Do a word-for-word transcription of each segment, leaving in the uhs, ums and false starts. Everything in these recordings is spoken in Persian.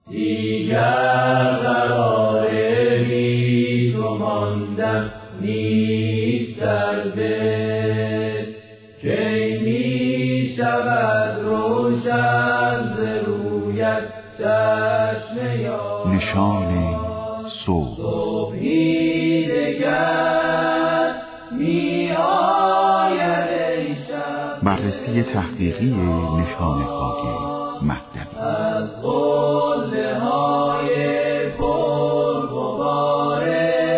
دیگر قرار بی تو ماندن نیست در دل، کی می شود روشن ز رویت چشم یار. نشان صبح. صبحی دگر می آید ای شب. بررسی تحقیقی نشان خاکی مهدوی از قله های پر غبار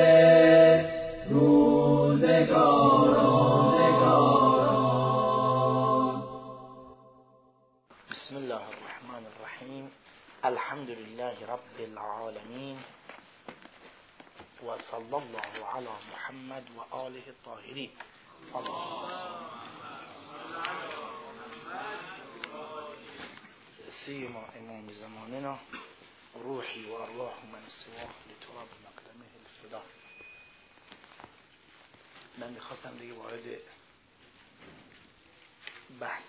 روزگاران. بسم الله الرحمن الرحیم. الحمد لله رب العالمین و صلی الله علی محمد و آله الطاهرین. سیما امام زماننا روحی و ارواح من سواه لتراب مقدمه الفدا. من میخواستم دیگه وارد بحث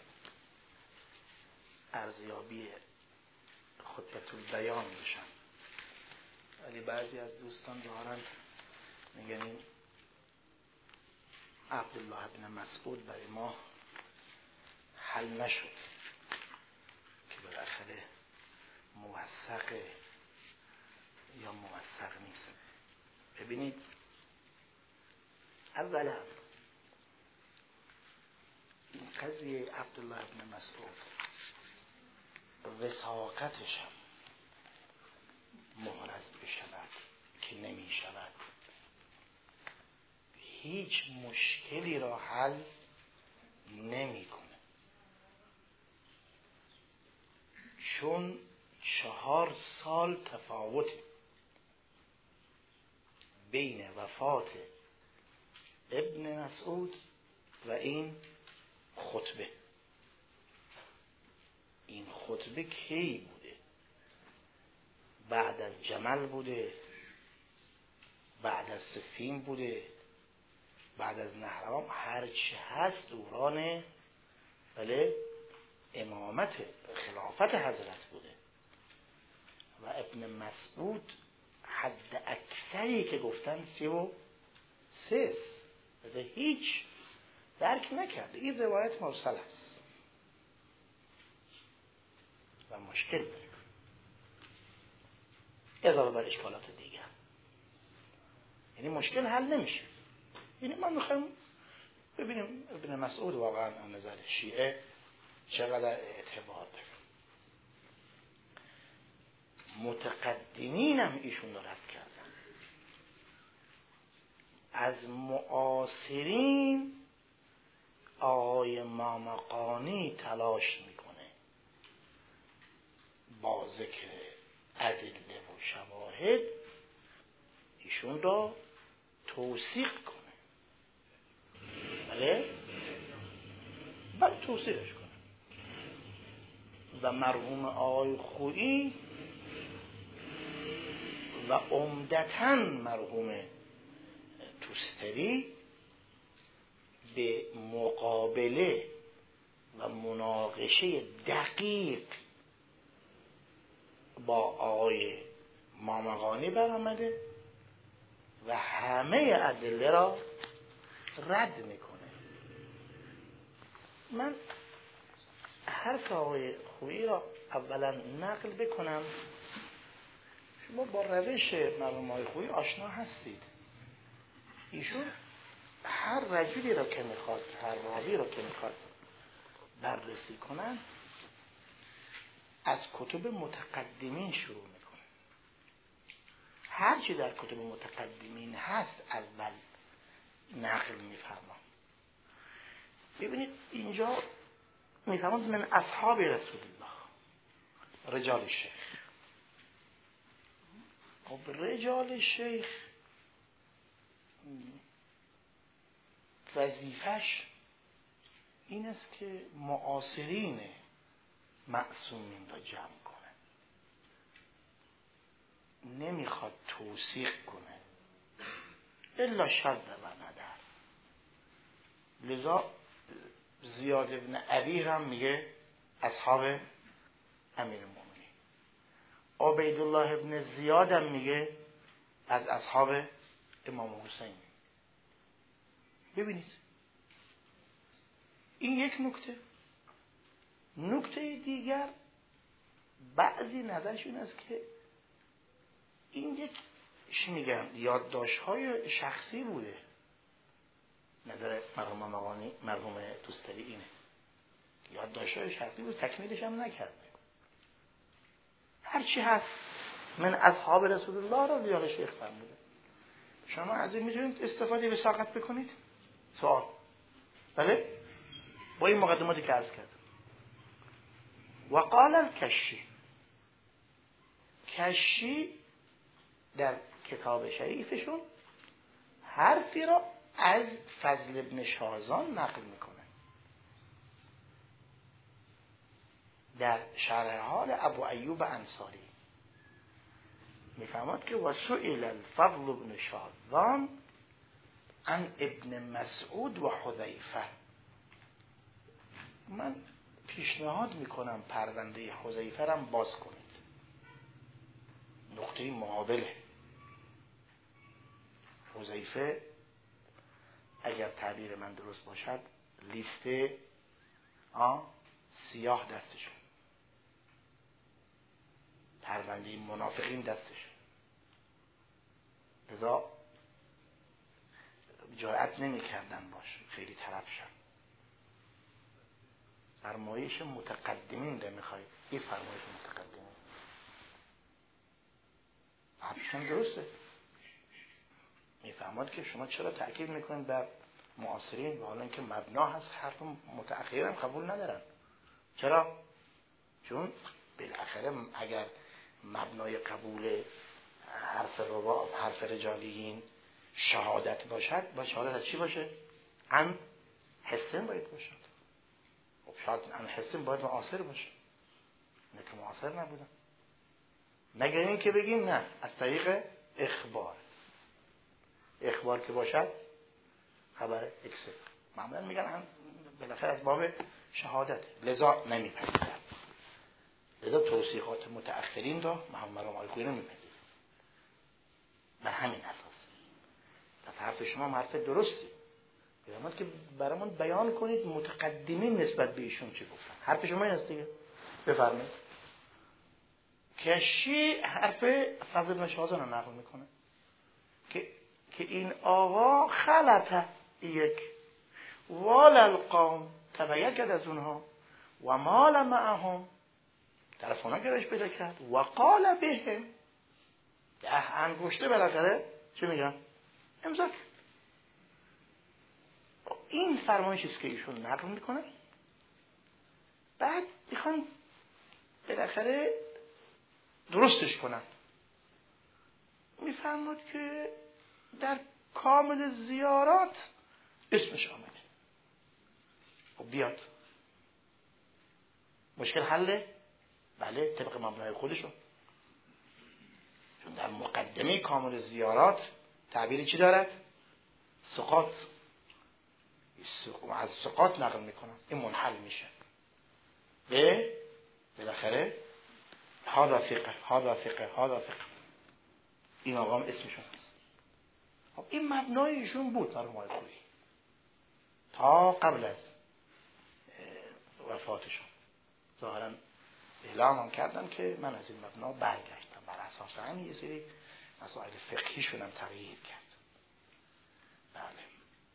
ارزیابی خطبه البیان بشم، ولی بعضی از دوستان ظاهرا میگن این عبدالله ابن مسعود برای ما حل نشد که بالاخره موثق یا موثق نیست. ببینید، اولا این قضیه عبدالله ابن مسعود وثاقتش هم محرز بشود که نمی شود، هیچ مشکلی را حل نمی کنه، چون چهار سال تفاوت بین وفات ابن مسعود و این خطبه. این خطبه کی بوده؟ بعد از جمل بوده، بعد از صفین بوده، بعد از نهروان، هرچی هست دوران بله امامت خلافت حضرت بوده. و ابن مسعود حد اکثری که گفتن سی و سه از هیچ درک نکرده. این روایت مرسل است و مشکل داره، اضافه بر اشکالات دیگر، یعنی مشکل حل نمیشه. یعنی ما میخوایم ببینیم ابن مسعود واقعا از نظر شیعه چقدر اعتبار داره. متقدمین هم ایشون رو رد کردن، از معاصرین آقای مامقانی تلاش میکنه با ذکر ادله و شواهد ایشون را توثیق کنه، بله بله توثیقش کنه. و مرحوم آقای خویی و عمدتاً مرحوم توستری به مقابله و مناقشه دقیق با آقای مامقانی برآمده و همه ادله را رد میکنه. من حرف آقای خویی را اولا نقل بکنم. شما با روش مرحوم آقای خویی آشنا هستید. ایشون هر رجلی را که میخواد، هر راوی را که میخواد بررسی کنن، از کتب متقدمین شروع میکنه. هر چی در کتب متقدمین هست اول نقل میفرما. ببینید اینجا میفرماد من اصحاب رسول الله رجال شیخ. خب رجال شیخ وظیفش این است که معاصرین معصومین را جمع کنه، نمیخواد توثیق کنه الا شد و ندر. لذا زیاد ابن ابی هم میگه اصحاب امیر المؤمنین، عبیدالله ابن زیاد هم میگه از اصحاب امام حسین. ببینید این یک نکته. نکته دیگر بعضی نظرشون است که این یک چی میگن یادداشت‌های شخصی بوده. نظر مرحوم مقانی مرحوم دوستری اینه، یادداشت‌های شخصی بود، تکمیلش هم نکرده. هرچی هست من اصحاب رسول الله را بیان شیخ فرموده. شما از این میتونید استفاده وساقت بکنید. سوال بله با این مقدماتی که عرض کردم. و قال الکشی، کشی در کتاب شریفشون حرفی را از فضل ابن شازان نقل میکنه در شرح حال ابو ایوب انصاری. میفهمد که وسئل الفضل ابن شازان عن ابن مسعود و حذیفه. من پیشنهاد میکنم پرونده حذیفه را باز کنید. نقطه مقابله. حذیفه اگر تعبیر من درست باشد لیست آ سیاه دستش، پرونده منافقین دستش، لذا جرأت نمی کردن باش خیلی طرف شد. فرمایش متقدمین ده میخواید، این فرمایش متقدمین حرفشون درسته. میفهمد که شما چرا تأکید میکنید بر معاصرین و حالا اینکه مبنا هست حرف متأخرین هم قبول ندارن. چرا؟ چون بالاخره اگر مبنای قبول حرف روا حرف رجالیین شهادت باشد، با شهادت از چی باشه؟ عن حسن باید باشد. خب شاید عن حسن باید معاصر باشه، نه که معاصر نبودن. مگر این که بگیم نه از طریق اخبار. اخبار که باشد خبر اکسه معمولا میگن بالاخره از باب شهادت، لذا نمیپذیرن. لذا توصیحات متأخرین را محمد رام آلکویی نمیپذیرن. بر همین اساس پس حرف شما هم حرف درستی. بیامد که برامون بیان کنید متقدمین نسبت به ایشون چی گفتن. حرف شما این است دیگه. بفرمایید. کشی حرف فضل بن شازان رو نقل میکنه که که این آقا خلطه یک وال القوم تبعیت کرد از اونها و مال معهم طرف اونا گرایش پیدا کرد و قال بهم ده انگشته بالاخره چی میگن؟ امضا کرد. این فرمایشی است که ایشون نقل میکنه. بعد میخوان بالاخره درستش کنن. میفرماد که در کامل زیارات اسمش آمده. خب بیاد مشکل حله؟ بله طبق مبنای خودشون. چون در مقدمه کامل زیارات تعبیری چی دارد؟ سقاط. از سقاط نقل میکنن. این منحل میشه به بالاخره هذا فقه هذا فقه هذا فقه. این آقا هم اسمشون هست. خب این مبنای ایشون بود مرحوم آلکویی تا قبل از وفاتشون. ظاهرا اعلام هم کردن که من از این مبنا برگشتم، بر اساس همین یه سری مسائل فقهیشون هم تغییر کرد. بله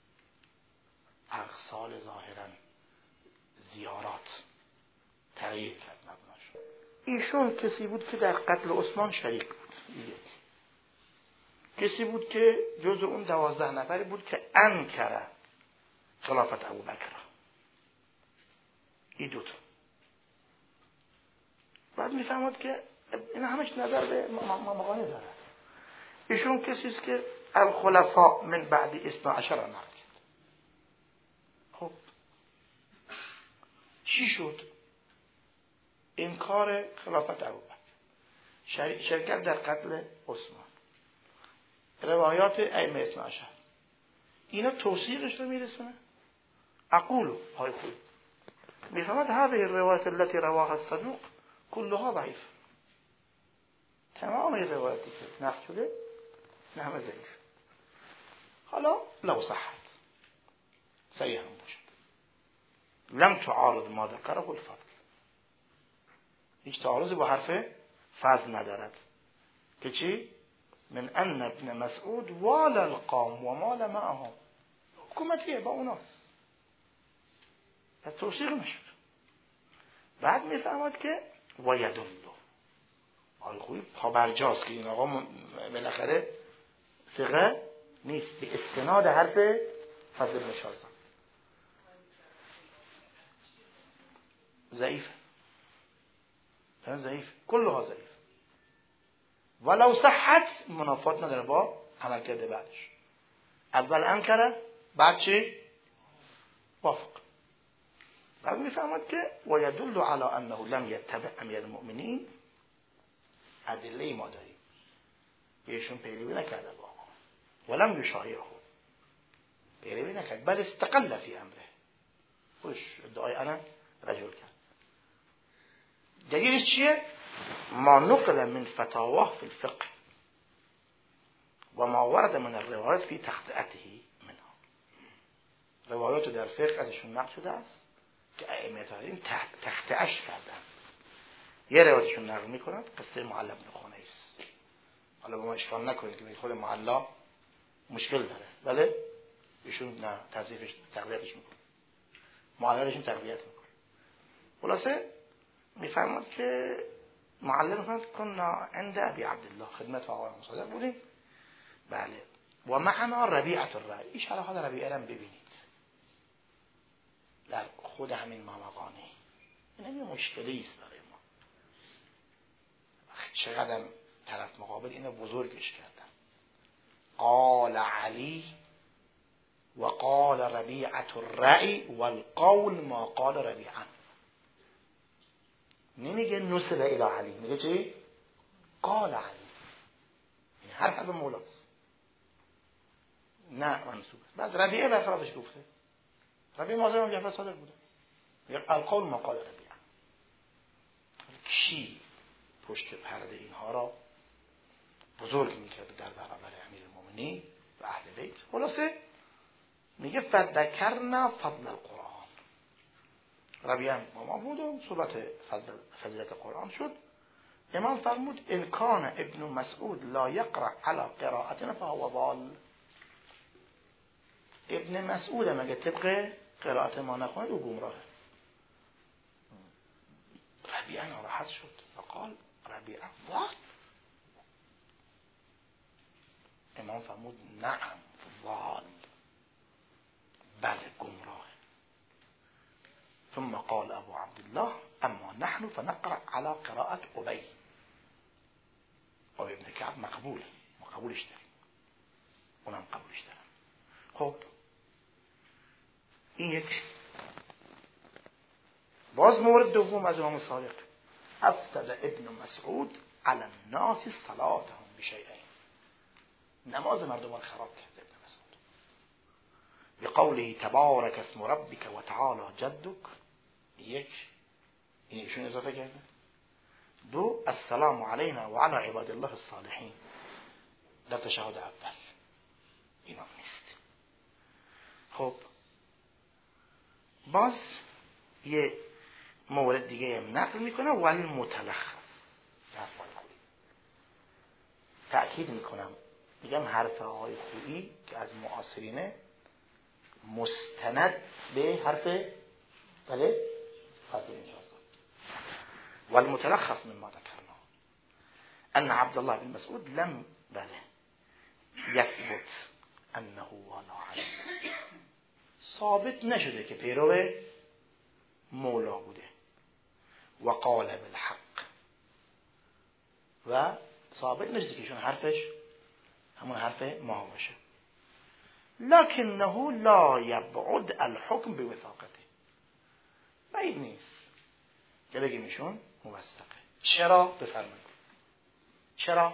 اقسال ظاهرا زیارات تغییر کرد مبناشون. ایشون کسی بود که در قتل عثمان شریک بود. یک کسی بود که جز اون دوازده نفری بود که انکر خلافت ابوبکر. این دوتا. بعد میفهمد که این همش نظر به مقانی داره. ایشون کسی است که الخلفاء من بعد اثنا عشر نقل کرد. خب چی شد؟ انکار خلافت ابوبکر، شرکت در قتل عثمان، روایات ائمه اثنا عشر، اینا توثیقش رو میرسونه. اقولو های خود میفهمد هذه الروایت التي رواها الصدوق كلها ضعيف. تمام روایتی که نقل شده نه همه ضعیف. حالا لو صحت صحیح هم باشد لم تعارض ما ذکره الفضل، هیچ تعارضی با حرف فضل ندارد که چی؟ من ان ابن مسعود وال القوم و مال معهم، حکومتیه با اوناست، پس توصیق نشد. بعد میفهمد که و یدل آقای خوبی پابرجاست که این آقا بالاخره ثقه نیست به استناد حرف فضل بن شازان ضعیف ضعیف کلها ضعیف. ولو صحت منافات نداره با عمل کرده بعدش. اول انکره بعد چی؟ وافق. بعد میفهمد که و یدل علی انه لم یتبع امیر المؤمنین، ادله ما داریم ایشون پیروی نکرده با ولم یشایعه، پیروی نکرد بل استقل فی امره، خوش ادعای انا رجل کرد. دلیلش چیه؟ ما نقل من فتاواه فی الفقه و ما ورد من الروایات فی تخطئته منها، روایات در فقه ازشون نقل شده است که ائمه تحریم تخطئش کردن. یه روایتشون نقل میکنند قصه معلی بن خنیس، حالا با ما اشکال نکنید که خود معلی مشکل داره، بله ایشون نه تضعیفش تقویتش میکنه، معللشون تقویت میکنه. خلاصه میفرماد که معلم میفرماد کنا عند ابی عبدالله، خدمت آقای مصادق بودیم، بله و معنا ربیعة الرأی. این شرحات ربیعه رو ببینید در خود همین مامقانه، این همین مشکلی است برای ما. چقدر طرف مقابل اینو بزرگش کردن. قال علی و قال ربیعة الرأی والقول ما قال ربیعه، نمیگه نسب الی علی، میگه چی؟ قال علی، این هر حرف مولاست نه منصوب. بعد ربیعه برخلافش گفته، ربیعه مازن هم جعفر صادق بوده، میگه القول ما قال ربیعه. کی پشت پرده اینها را بزرگ میکرد در برابر امیر المؤمنین و اهل بیت؟ خلاصه میگه فذکرنا فضل القرآن، ربیعه با ما بود و صحبت فضیلت قرآن شد. امام فرمود ان کان ابن مسعود لا یقرأ علی قراءتنا فهو ضال، ابن مسعود مگه طبق قرائت ما نخونه او گمراهه. ربیعه ناراحت شد و قال ربیعه ضال. امام فرمود نعم ضال، بله گمراه. ثم قال ابو عبدالله اما نحن فنقرأ على قراءة ابی، ابی ابن کعب مقبول، ما قبولش داریم، اونم قبولش دارم. خب این یک. باز مورد دوم از امام صادق، افسد ابن مسعود على الناس صلاتهم بشیئین، نماز مردم رو خراب کرد ابن مسعود بقوله تبارک اسم ربک و تعالی جدک، یک این ایشون اضافه کرده. دو السلام علینا و علی عباد الله الصالحین در تشهد اول، اینا نیست. خب باز یه مورد دیگه هم نقل میکنه ولی متلخص، تأکید میکنم میگم حرف آقای خویی که از معاصرینه مستند به حرف بله فضل بن شازان. والمتلخص مما ذكرنا ان عبد الله بن مسعود لم بله يثبت انه والا علی، ثابت نشده که پیرو مولا بوده. و قال بالحق، و ثابت نشده که شون حرفش همون حرف ما باشه. لکنه لا یبعد الحکم بوثاقته، بعید نیست که بگیم ایشون موثقه. چرا؟ بفرمایید چرا؟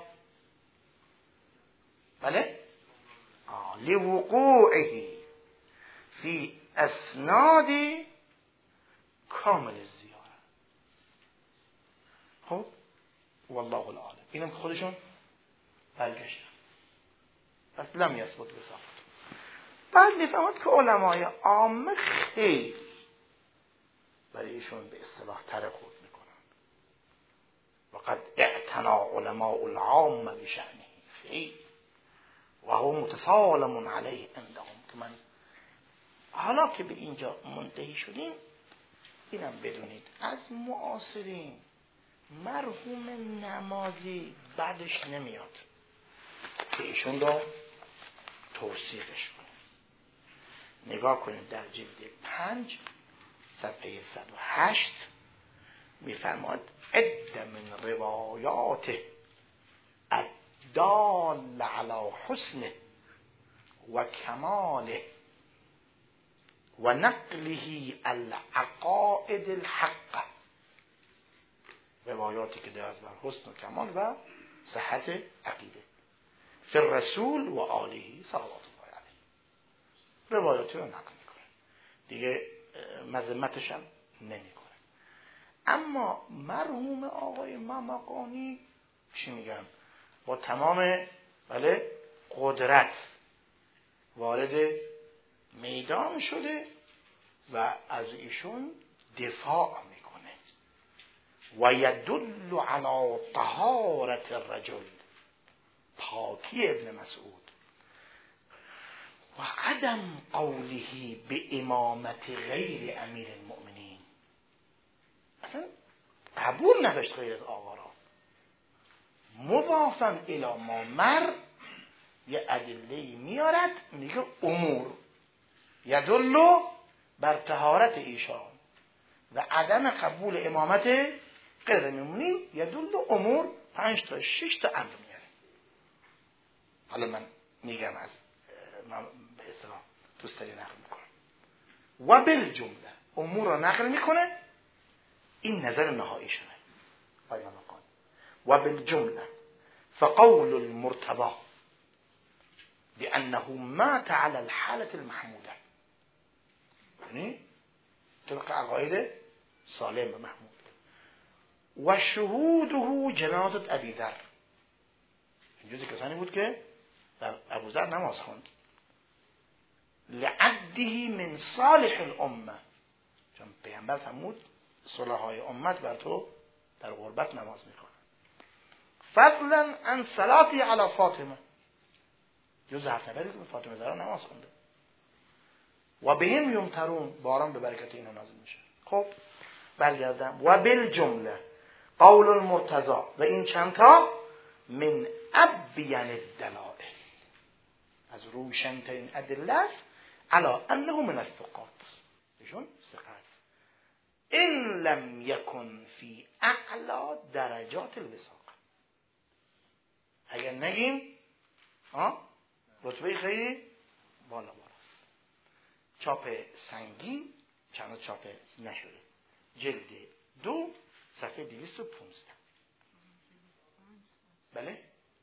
بله آه. لوقوعه فی اسناد کامل الزیاره. خب والله العالم. اینم که خودشون برگشتن. پس لم یثبت وساقت. بعد میفهمد که علمای عامه خیلی برای ایشون به اصطلاح تره خود میکنن. وقد اعتنا علماء العام بشأنه خیلی و هو متسالم علیه عندهم. که من حالا که به اینجا منتهی شدیم اینم بدونید از معاصرین مرحوم نمازی بعدش نمیاد که ایشون رو توصیفش کنه. نگاه کنید در جلد پنج صفحه صد و هشت میفرماد عد من روایات الدال علی حسنه و کماله و نقله العقائد الحق. روایاتی که دارد بر حسن و کمال و صحت عقیده فی الرسول و آله صلوات الله علیه. روایاتی رو نقل میکنه دیگه، مذمتش هم نمیکنه. اما مرحوم آقای ممقانی چی میگن؟ با تمام بله قدرت وارد میدان شده و از ایشون دفاع میکنه. و یدل علی طهارت الرجل، پاکی ابن مسعود، و عدم قوله به امامت غیر امیر المؤمنین. اصلا قبول نداشت غیر از آقا را. مضافاً الی ما مر یه ادله میارد میگه امور یدل بر طهارت ایشان و عدم قبول امامت غیر المؤمنین یدل امور، پنج تا شش تا امر میاره. حالا من میگم از من به اصطلاح توستری نقل میکنم. و بالجمله امور را نقل میکنه. این نظر نهایی شده آیه مقام. و بالجمله فقول المرتضى بأنه مات على الحالة المحمودة، یعنی طبق عقاید سالم و محمود. و شهوده جنازت ابی ذر، این جزی کسانی بود که در ابو ذر نماز خواند. لعده من صالح الامه، چون پیامبر فرمود صلحای امت بر تو در غربت نماز میکنن. فضلا عن صلاتی علی فاطمه، جز حرف نبرید که فاطمه زهرا نماز خونده. و بهم یمطرون، باران به برکت اینا نازل میشه. خب برگردم. و بالجمله قول المرتضی، و این چندتا من ابین الدلائل، از روشنترین ادله علی انه من الثقات، ایشون ثقات، ان لم یکن فی اعلی درجات الوثاق. اگر نگیم ها رتبه خیلی بالا بالاست. چاپ سنگی چند چاپ نشده. جلد دو صفحه دویست و پانزده. بله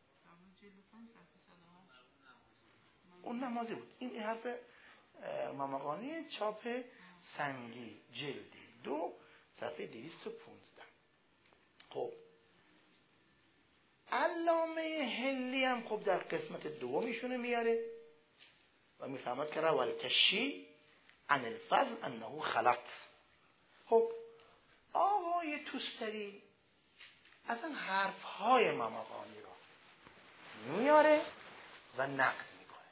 اون نمازی بود. این این حرف ممقانی چاپ سنگی جلد دو صفحه دویست و پانزده. خب علامه هندی هم خب در قسمت دومیشونه میاره و میفهمد که روال تشی عن الفضل انه خلط. خب آقای توستری اصلا حرف های ممقانی را میاره و نقد میکنه.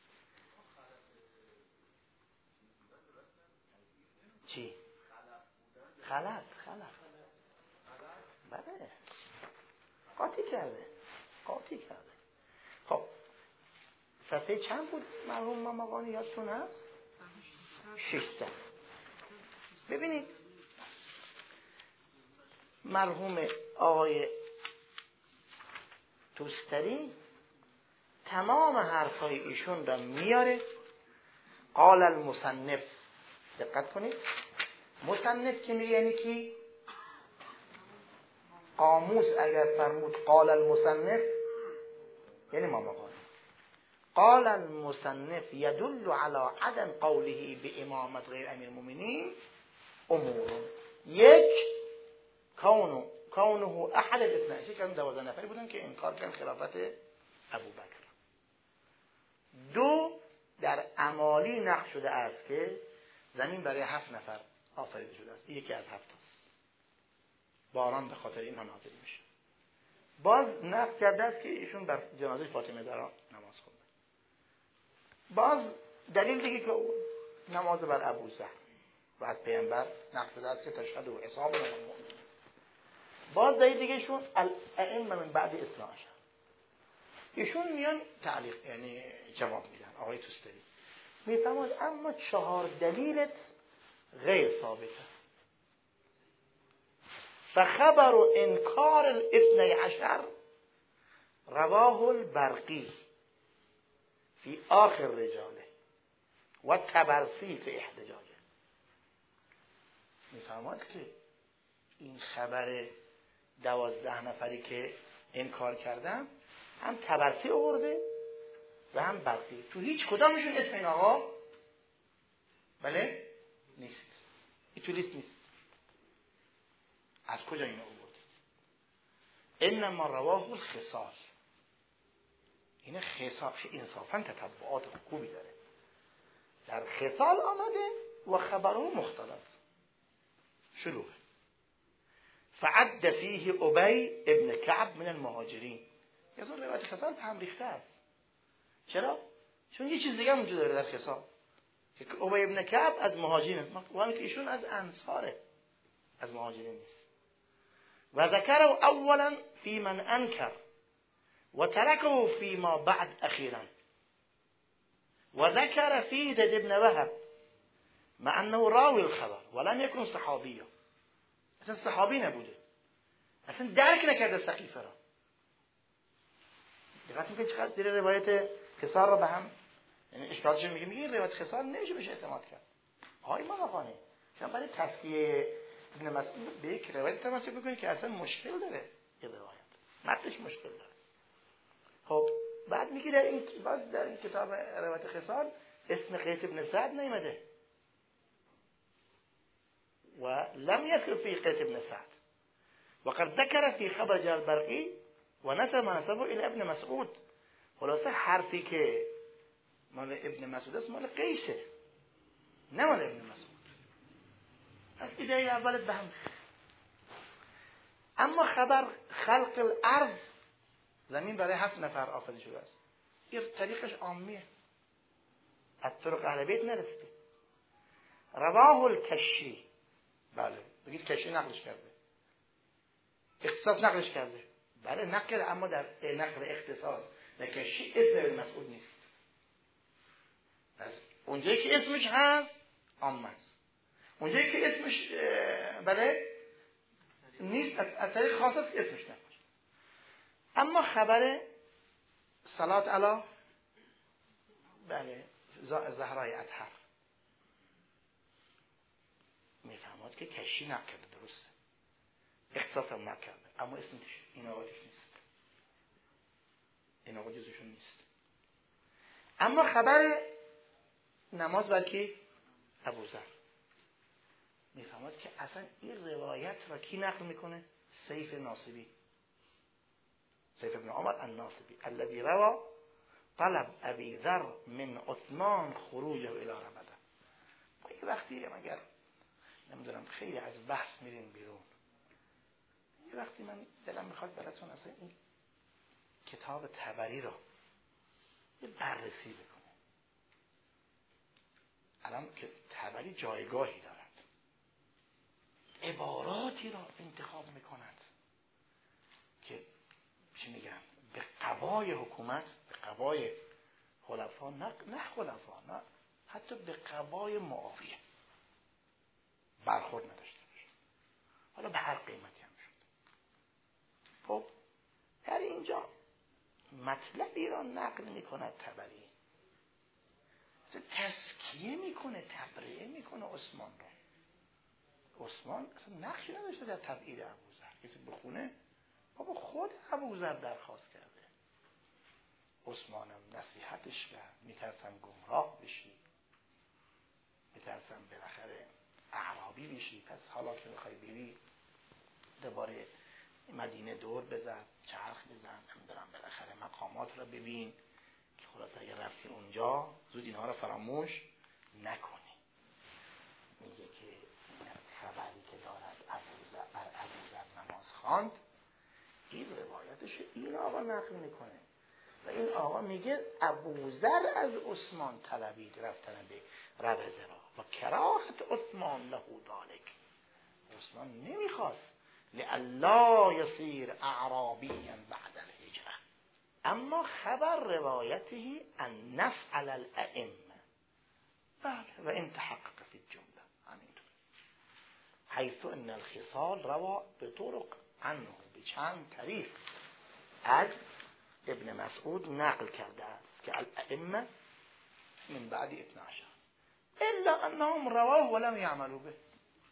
چی؟ خلط خلط بله قاطی کرده قاطی کرده. خب صفحه چند بود مرحوم ممقانی یادتون هست؟ ششتا. ببینید مرحوم آقای توستری تمام حرفای ایشون را میاره. قال المصنف، دقت کنید مصنف که میگه یعنی کی؟ قاموس اگر فرمود قال المصنف یعنی ممقانی. قال المصنف يدل على عدم قوله بامامت غیر امیر المؤمنین امور. یک، کون کونه احد الاثنی عشر، که دوازده نفری بودن که انکار کردن خلافت ابوبکر. دو، در اعمالی نقل شده است که زمین برای هفت نفر آفریده شده است، یکی از هفت است. باران به خاطر اینها نازل میشه. باز نقل کرده است که ایشون بر جنازه فاطمه زهرا نماز خونده. باز دلیل دیگه که نماز بر ابوذر و از پیامبر نقل شده است که تشهد و حساب المؤمنین. باز دلیل دیگه ایشون الائمه من بعد اثنا عشر. ایشون میان تعلیق یعنی جواب میدن. آقای توستری میفرماد اما چهار دلیلت غیر ثابته. فخبر انکار الاثنی عشر رواه البرقی فی آخر رجاله و طبرسی فی احتجاجه. میفرماد که این خبر دوازده نفری که انکار کردن هم طبرسی آورده و هم برقی. تو هیچ کدامشون اسم این آقا بله نیست، این تو لیست نیست. از کجا اینو آورده؟ انما رواه الخصال. این خصال انصافا تتبعات خوبی داره. در خصال آمده و خبره مختلط شلوه. فعد فیه ابی ابن کعب من المهاجرین. یه ذره روایت خصال هم ریخته است. چرا؟ چون یه چیز دیگه موجود داره در خصال که ابی ابن کعب از مهاجرین، ولی که ایشون از انصاره، از مهاجرین نیست. و ذکر اولا فی من انکر و ترکه فی ما بعد اخیرا و ذکر فی زید ابن وهب مع انه راوی الخبر ولم يكن صحابیه. اصلا صحابی نبوده، اصلا درک نکرده سقیفه را. دقت میکنید چقدر در روایت خصال را به هم یعنی اشکالش میگه میگه این روایت خصال نمیشه بهش اعتماد کرد. آقای مقانی شما برای تزکیه ابن مسعود به یک روایت تمسک میکنید که اصلا مشکل داره، این روایت متنش مشکل داره. خب بعد میگه در این باز در این کتاب روایت خصال اسم قیس ابن سعد نیامده و لم يذكر في قيس بن سعد وقد ذكر في خبر البرقي ونسب ما نسبه الى ابن مسعود. خلاصه حرفی که مال ابن مسعود است مال قیسه نه مال ابن مسعود. پس ایده اولت به هم. اما خبر خلق الارض زمین برای هفت نفر آفریده شده است، این طریقش عامیه، از طرق اهل بیت نرسیده. رواه الکشی، بله بگید کشی نقلش کرده، اختصاص نقلش کرده، بله نقل کرده، اما در نقل اختصاص در کشی اسم ابن مسعود نیست. پس اونجایی که اسمش هست عام است، اونجایی که اسمش بله نیست از طریق خاص است اسمش نقل. اما خبر صلات علی بله زهرای اطهر میفهمد که کشی نقل کرده، درسته اختصاص هم نقل کرده، اما اسمش این آقا توش نیست، این آقا جزشون نیست. اما خبر نماز بر کی؟ ابوذر میفهمد که اصلا این روایت را کی نقل میکنه؟ سیف ناصبی، سیف ابن عمر الناصبی الذي روى طلب ابی ذر من عثمان خروجه الى رمضان. ما یه وقتی مگر نمیدونم خیلی از بحث میرین بیرون، یه وقتی من دلم میخواد براتون اصلا این کتاب طبری رو یه بررسی بکنه. الان که طبری جایگاهی دارد، عباراتی را انتخاب میکند که چی میگن به قبای حکومت، به قبای خلفا، نه نه خلفا، نه حتی به قبای معاویه برخورد نداشته باشه، حالا به هر قیمتی هم شد. خب در اینجا مطلبی را نقل میکند طبری، تزکیه میکنه، تبرئه میکنه عثمان را. عثمان اصلا نقشی نداشته در تبعید ابوذر. کسی بخونه بابا خود ابوذر درخواست کرده، عثمانم نصیحتش کرد، میترسم گمراه بشی، میترسم بالاخره اعرابی بشی، پس حالا که میخوای بری دوباره مدینه دور بزن، چرخ بزن، نمیدونم بالاخره مقامات رو ببین که خلاص اگه رفتی اونجا زود اینها رو فراموش نکنی. میگه که خبری که دارد ابوذر بر ابوذر نماز خواند، این روایتش این آقا نقل میکنه و این آقا میگه ابوذر از عثمان طلبید رفتن به ربزه را و کراهت عثمان له ذلک. عثمان نمیخواست لئلا یصیر اعرابیا بعد الهجره، اما خبر روایته ان نفعل الائمه بله و این تحقق فی الجمله همینطور، حیث ان الخصال روا به طرق عنه، به چند طریق از ابن مسعود نقل کرده است که الائمه من بعد اثنا عشر الا انهم رواه ولم يعملوا به،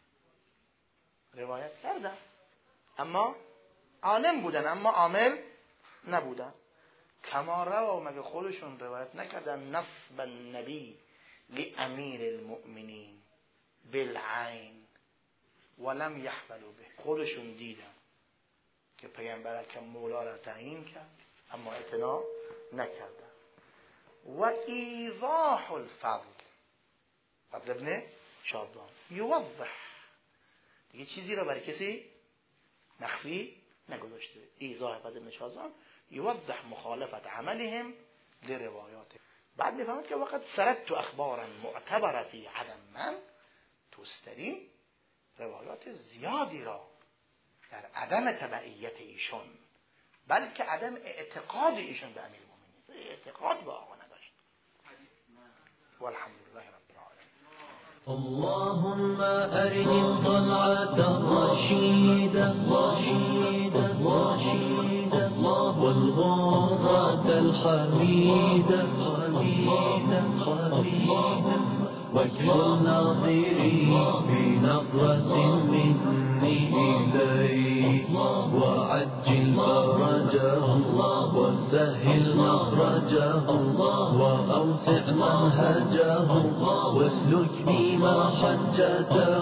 روایت کردن اما عالم بودن اما عامل نبودن. کما روا، مگه خودشون روایت نکردن نصب النبی لامیر المؤمنین بالعین ولم يحفلوا به، خودشون دیدن که پیامبر که مولا را تعیین کرد اما اعتنا نکردن. و ایضاح الفضل، فضل ابن شاذان یوضح، دیگه چیزی رو برای کسی مخفی نگذاشته. ایضاح فضل ابن شاذان یوضح مخالفت عملهم لروایات. بعد میفهمد که وقت سردت اخبارا معتبر فی عدم من، توستری روایات زیادی را در عدم تبعیت ایشون، بلکه عدم اعتقاد ایشون به امیر المؤمنین، اعتقاد به آقا نداشت. والحمدلله رب العالمین. اللهم أرني الطلعة الرشيدة رشيدة رشيدة والغرة الحميدة حميدة حميدة واجعل ناظري بنظرة مني إليك وعجل فرجه وسهل مخرجه وأوسع منهجه واسلك بما حجته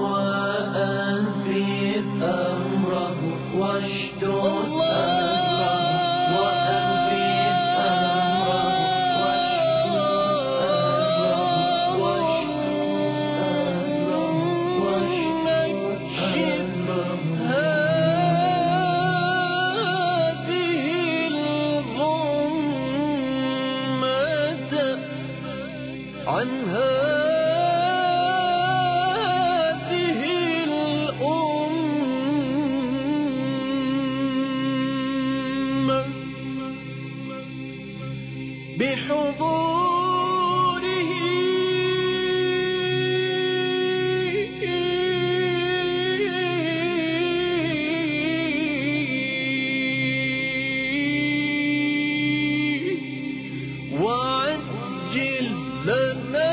وأنفذ أمره واشدد أمره وأنفذ أمره عن هذه الأمة بحضوره وعجل لنا